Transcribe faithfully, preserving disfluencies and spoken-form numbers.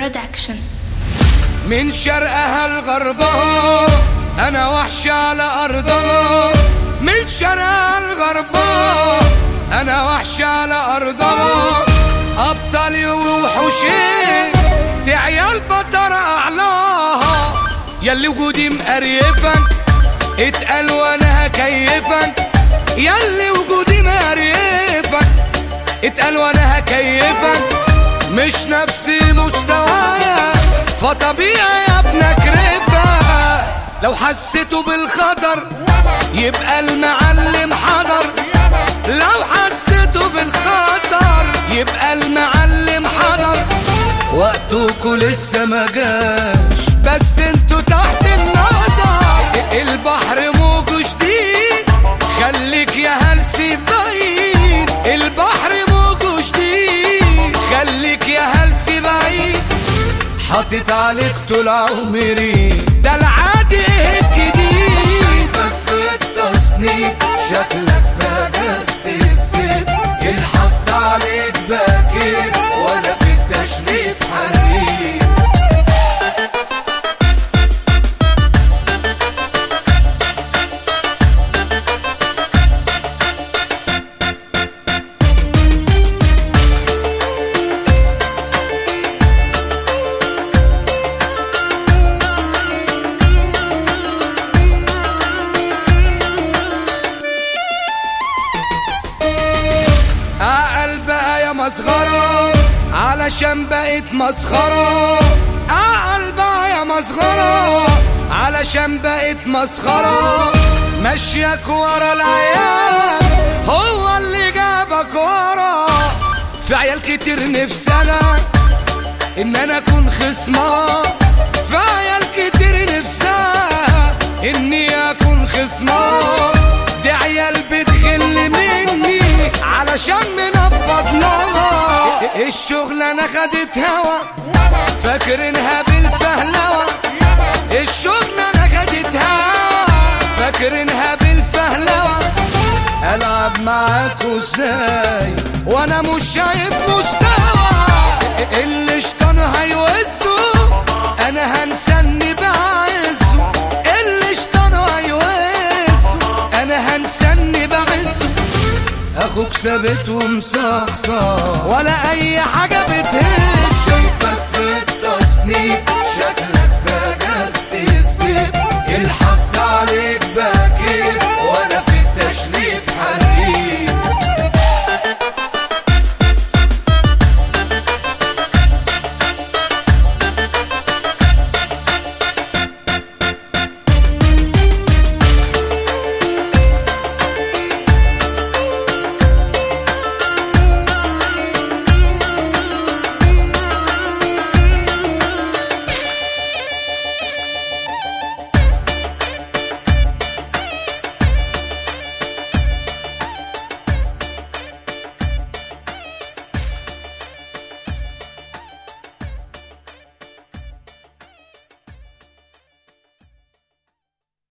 برودكشن. من شرقها لغربها انا وحش على ارضها، من شرقها لغربها انا وحش على ارضها، ابطالي ووحوشي دي عيال بطر اعلاها، ياللي وجودي مقريفك اتقل وانا هكيفك، ياللي وجودي مقريفك اتقل وانا هكيفك، مش نفسي مستوايا فطبيعي يا ابنك رفا، لو حسيته بالخطر يبقى المعلم حضر، لو حسيته بالخطر يبقى المعلم حضر، وقتكوا لسه ما جاش بس انتوا تحت النظر، البحر موجه شديد خليك يا هلسي بعيد، البحر موجه شديد خليك يا هلسي بعيد، حاطط عليك طول عمري ده العادي الجديد، شايفك في التصنيف شكلك في اجازة الصيف، الحط عليك باكيت وانا في التشريف حريف. مسخرة علشان بقيت مسخرة، اعقل بقى يا مسخرة علشان بقيت مسخرة، مشيك ورا العيال هو اللي جابك ورا، في عيال كتير نفسي انا ان انا اكون خصمها، في عيال كتير نفسها اني اكون خصمها، دي عيال بتغل مني علشان منفض لها، الشغلانة خدت هوا فاكرينها بالفهلوة، الشغلانة خدت هوا فاكرينها بالفهلوة، العب معاكوا ازاي وانا مش شايف مستوى، اللي شطان هيوزه انا هنسني بعزه، اللي شطان هيوزه انا هنسني بعزه، اخوك ثابت ومصحصح ولا اي حاجة بتهز، شايفك في التصنيف شكلك في اجازة الصيف،